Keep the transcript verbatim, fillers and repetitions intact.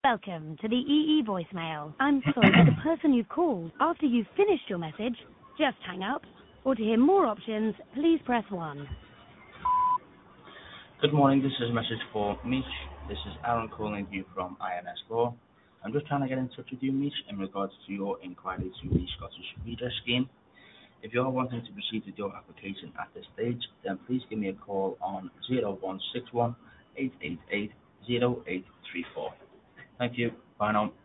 Welcome to the E E voicemail. I'm sorry, but the person you've called, after you've finished your message, just hang up. Or to hear more options, please press one. Good morning, this is a message for Mish. This is Aaron calling you from I N S Law. I'm just trying to get in touch with you, Mish, in regards to your inquiry to the Scottish Redress Scheme. If you are wanting to proceed with your application at this stage, then please give me a call on zero one six one, eight eight eight, zero eight three four. Thank you. Bye now.